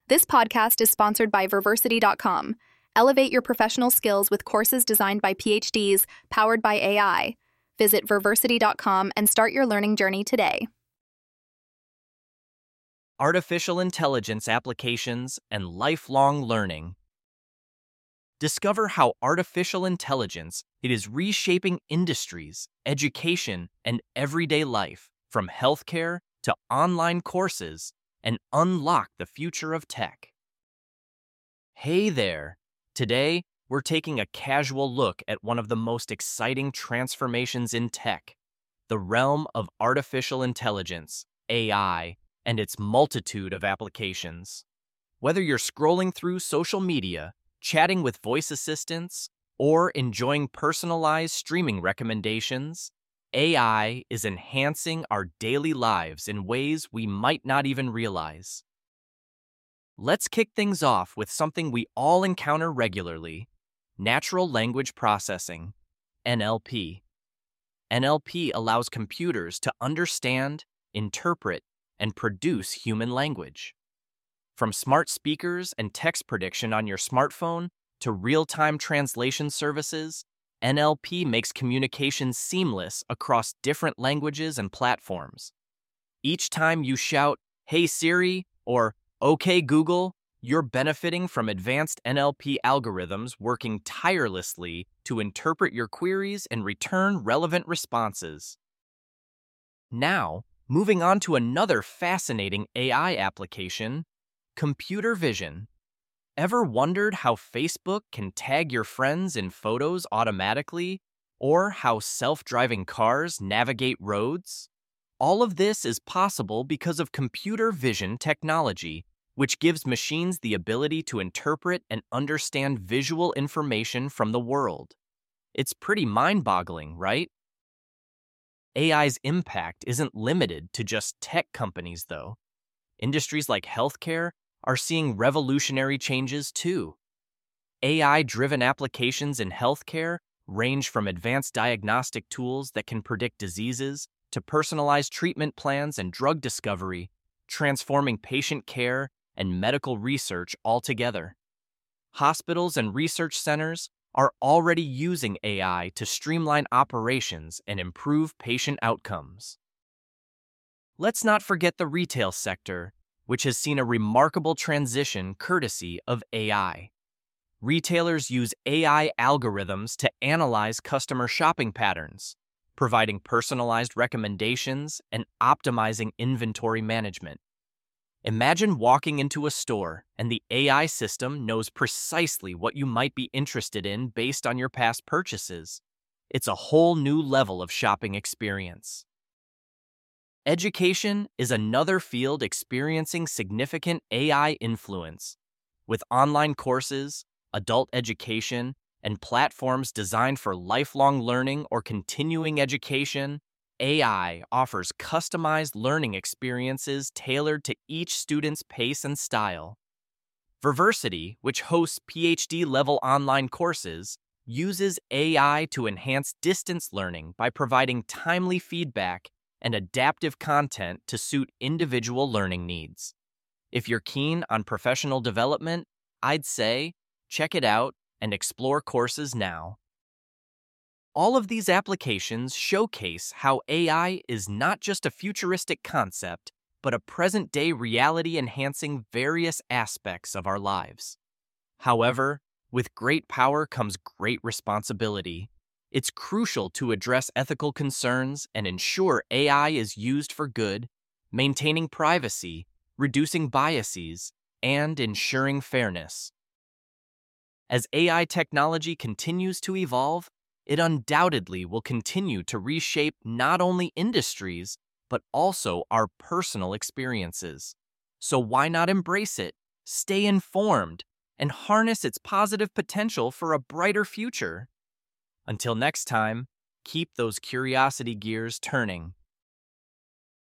This podcast is sponsored by Verversity.com. Elevate your professional skills with courses designed by PhDs, powered by AI. Visit Verversity.com and start your learning journey today. Artificial intelligence applications and lifelong learning. Discover how artificial intelligence is reshaping industries, education, and everyday life, from healthcare to online courses, and unlock the future of tech. Hey there! Today, we're taking a casual look at one of the most exciting transformations in tech, the realm of artificial intelligence, AI, and its multitude of applications. Whether you're scrolling through social media, chatting with voice assistants, or enjoying personalized streaming recommendations, AI is enhancing our daily lives in ways we might not even realize. Let's kick things off with something we all encounter regularly: natural language processing, NLP. NLP allows computers to understand, interpret, and produce human language. From smart speakers and text prediction on your smartphone to real-time translation services, NLP makes communication seamless across different languages and platforms. Each time you shout, "Hey Siri," or "Okay Google," you're benefiting from advanced NLP algorithms working tirelessly to interpret your queries and return relevant responses. Now, moving on to another fascinating AI application, computer vision. Ever wondered how Facebook can tag your friends in photos automatically, or how self-driving cars navigate roads? All of this is possible because of computer vision technology, which gives machines the ability to interpret and understand visual information from the world. It's pretty mind-boggling, right? AI's impact isn't limited to just tech companies, though. Industries like healthcare are seeing revolutionary changes too. AI-driven applications in healthcare range from advanced diagnostic tools that can predict diseases to personalized treatment plans and drug discovery, transforming patient care and medical research altogether. Hospitals and research centers are already using AI to streamline operations and improve patient outcomes. Let's not forget the retail sector, which has seen a remarkable transition courtesy of AI. Retailers use AI algorithms to analyze customer shopping patterns, providing personalized recommendations and optimizing inventory management. Imagine walking into a store and the AI system knows precisely what you might be interested in based on your past purchases. It's a whole new level of shopping experience. Education is another field experiencing significant AI influence. With online courses, adult education, and platforms designed for lifelong learning or continuing education, AI offers customized learning experiences tailored to each student's pace and style. Verversity, which hosts PhD-level online courses, uses AI to enhance distance learning by providing timely feedback and adaptive content to suit individual learning needs. If you're keen on professional development, I'd say check it out and explore courses now. All of these applications showcase how AI is not just a futuristic concept, but a present-day reality enhancing various aspects of our lives. However, with great power comes great responsibility. It's crucial to address ethical concerns and ensure AI is used for good, maintaining privacy, reducing biases, and ensuring fairness. As AI technology continues to evolve, it undoubtedly will continue to reshape not only industries, but also our personal experiences. So why not embrace it, stay informed, and harness its positive potential for a brighter future? Until next time, keep those curiosity gears turning.